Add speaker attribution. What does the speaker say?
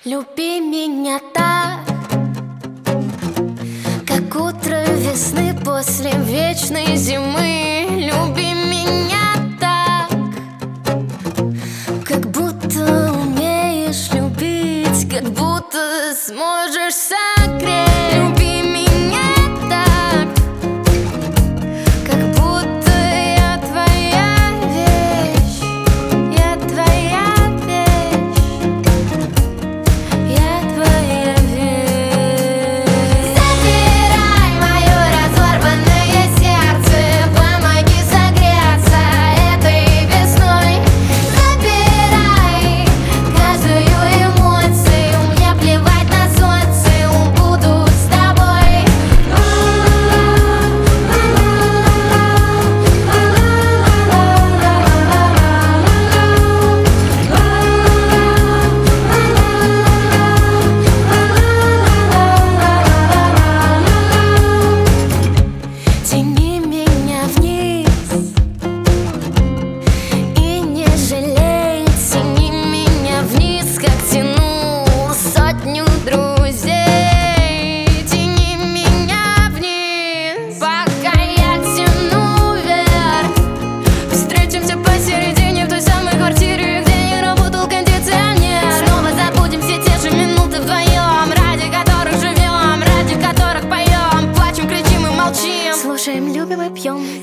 Speaker 1: Люби меня так, как утро весны после вечной зимы. Люби меня так, как будто умеешь любить, как будто сможешь согреть. Люби меня так, как будто я твоя вещь, я твоя вещь, я твоя вещь. Забирай мое разорванное сердце, помоги согреться этой весной. Забирай каждую эмоцию, мне плевать на социум, буду с тобой. Тяни меня вниз и не жалей, тяни меня вниз, как тянул сотню друзей. Тяни меня вниз, пока я тяну вверх. Встретимся посередине в той самой квартире, где не работал кондиционер. Снова забудем все те же минуты вдвоем, ради которых живем, ради которых поем, плачем, кричим и молчим, слушаем, любим и пьем.